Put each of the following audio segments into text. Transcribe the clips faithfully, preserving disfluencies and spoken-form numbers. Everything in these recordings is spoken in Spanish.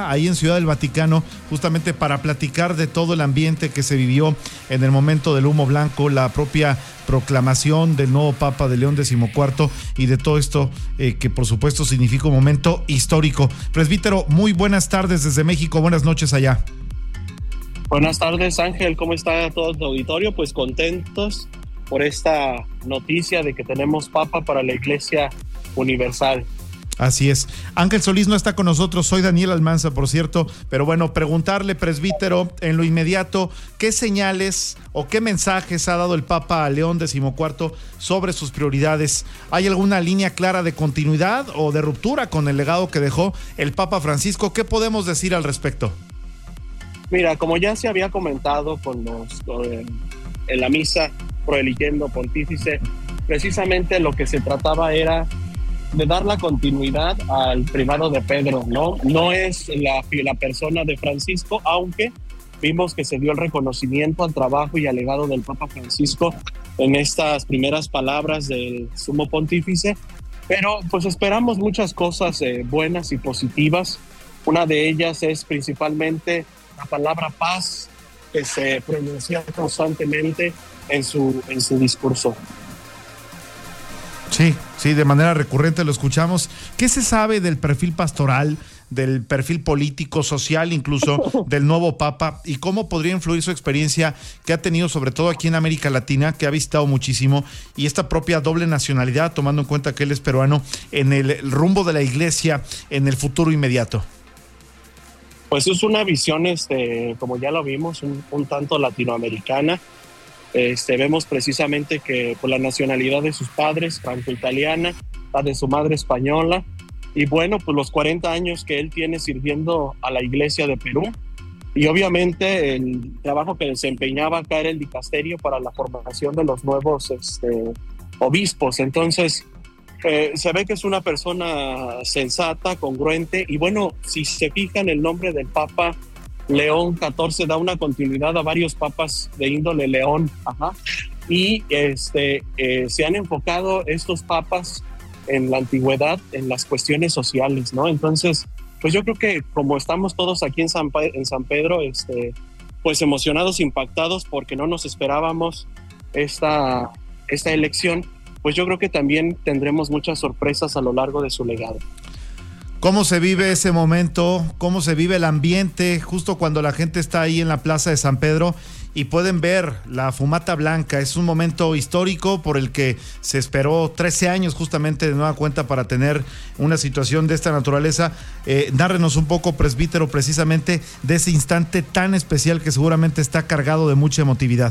Papa ahí en Ciudad del Vaticano, justamente para platicar de todo el ambiente que se vivió en el momento del humo blanco, la propia proclamación del nuevo Papa de León decimocuarto y de todo esto eh, que por supuesto significa un momento histórico. Presbítero, muy buenas tardes desde México, buenas noches allá. Buenas tardes, Ángel, ¿cómo está todo tu auditorio? Pues contentos por esta noticia de que tenemos Papa para la Iglesia Universal. Así es. Ángel Solís no está con nosotros, soy Daniel Almanza, por cierto, pero bueno, preguntarle, presbítero, en lo inmediato, ¿qué señales o qué mensajes ha dado el Papa a León decimocuarto sobre sus prioridades? ¿Hay alguna línea clara de continuidad o de ruptura con el legado que dejó el Papa Francisco? ¿Qué podemos decir al respecto? Mira, como ya se había comentado con los, con, en la misa Proeligiendo Pontífice, precisamente lo que se trataba era de dar la continuidad al primado de Pedro, ¿no? No es la, la persona de Francisco, aunque vimos que se dio el reconocimiento al trabajo y al legado del Papa Francisco en estas primeras palabras del Sumo Pontífice, pero pues esperamos muchas cosas eh, buenas y positivas. Una de ellas es principalmente la palabra paz, que se pronuncia constantemente en su, en su discurso. Sí, sí, de manera recurrente lo escuchamos. ¿Qué se sabe del perfil pastoral, del perfil político, social, incluso del nuevo Papa, y cómo podría influir su experiencia que ha tenido, sobre todo aquí en América Latina, que ha visitado muchísimo, y esta propia doble nacionalidad, tomando en cuenta que él es peruano, en el, el rumbo de la Iglesia en el futuro inmediato? Pues es una visión, este, como ya lo vimos, un, un tanto latinoamericana. Este, vemos precisamente que por la nacionalidad de sus padres, franco-italiana, la de su madre española, y bueno, pues los cuarenta años que él tiene sirviendo a la Iglesia de Perú, y obviamente el trabajo que desempeñaba acá era el dicasterio para la formación de los nuevos este, obispos. Entonces, eh, se ve que es una persona sensata, congruente, y bueno, si se fijan, el nombre del Papa León catorce da una continuidad a varios papas de índole León, ajá, y este, eh, se han enfocado estos papas en la antigüedad, en las cuestiones sociales, ¿no? Entonces, pues yo creo que como estamos todos aquí en San, en San Pedro, este, pues emocionados, impactados, porque no nos esperábamos esta, esta elección, pues yo creo que también tendremos muchas sorpresas a lo largo de su legado. ¿Cómo se vive ese momento? ¿Cómo se vive el ambiente justo cuando la gente está ahí en la plaza de San Pedro y pueden ver la fumata blanca? Es un momento histórico por el que se esperó trece años justamente de nueva cuenta para tener una situación de esta naturaleza. Eh, nárrenos un poco, presbítero, precisamente de ese instante tan especial que seguramente está cargado de mucha emotividad.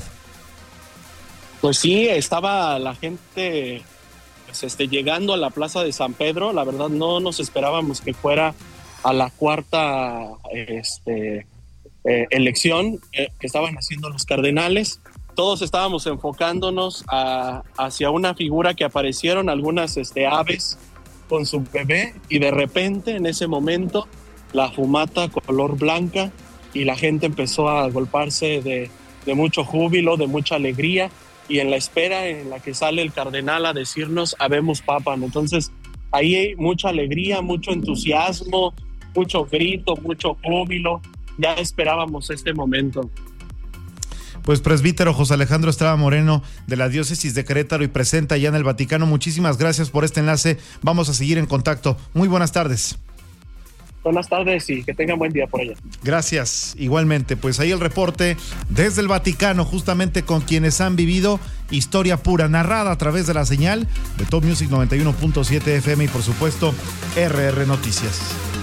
Pues sí, estaba la gente pues este, llegando a la plaza de San Pedro. La verdad no nos esperábamos que fuera a la cuarta este, eh, elección eh, que estaban haciendo los cardenales. Todos estábamos enfocándonos a, hacia una figura que aparecieron algunas este, aves con su bebé, y de repente en ese momento la fumata color blanca y la gente empezó a golparse de, de mucho júbilo, de mucha alegría, y en la espera en la que sale el cardenal a decirnos habemos papa. Entonces ahí hay mucha alegría, mucho entusiasmo, mucho grito, mucho júbilo. Ya esperábamos este momento. Pues presbítero José Alejandro Estrada Moreno, de la diócesis de Querétaro y presente allá en el Vaticano, muchísimas gracias por este enlace. Vamos a seguir en contacto. Muy buenas tardes. Buenas tardes y que tengan buen día por allá. Gracias, igualmente. Pues ahí el reporte desde el Vaticano, justamente con quienes han vivido historia pura, narrada a través de la señal de Top Music noventa y uno punto siete F M y por supuesto R R Noticias.